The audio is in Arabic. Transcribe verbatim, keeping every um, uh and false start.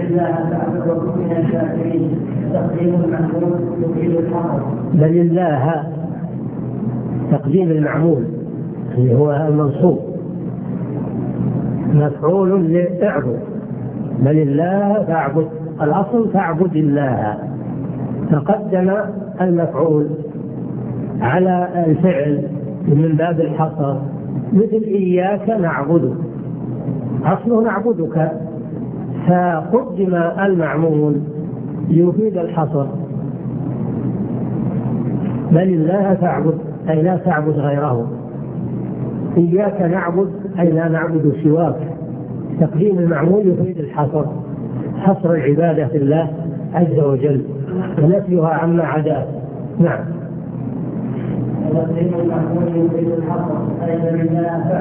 الله فاعبد وكن من الشاكرين. تقديم المعمول يفيد الحصر. بل الله تقديم المعمول اللي هو المنصوب مفعول لإعبد. بل الله فاعبد، الأصل فاعبد الله، فقدم المفعول على الفعل من باب الحصر، مثل إياك نعبد، أصله نعبدك، فقدم المعمول يفيد الحصر. بل الله فاعبد أي لا تعبد غيره، إياك نعبد أي لا نعبد سواك. تقديم المعمول يفيد الحصر، حصر العبادة في الله عز وجل ونفيها عما عداه. نعم. تقديم المعمول يفيد الحصر أي بل الله